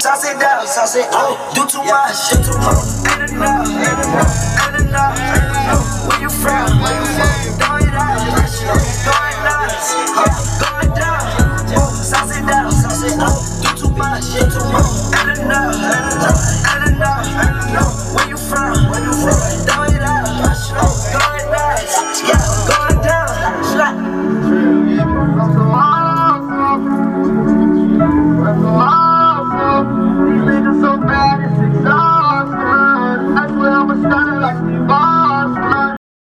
Toss it down, toss it up. Do too much, do too much. Ain't enough, ain't enough, ain't enough. Where you from? Throw it out,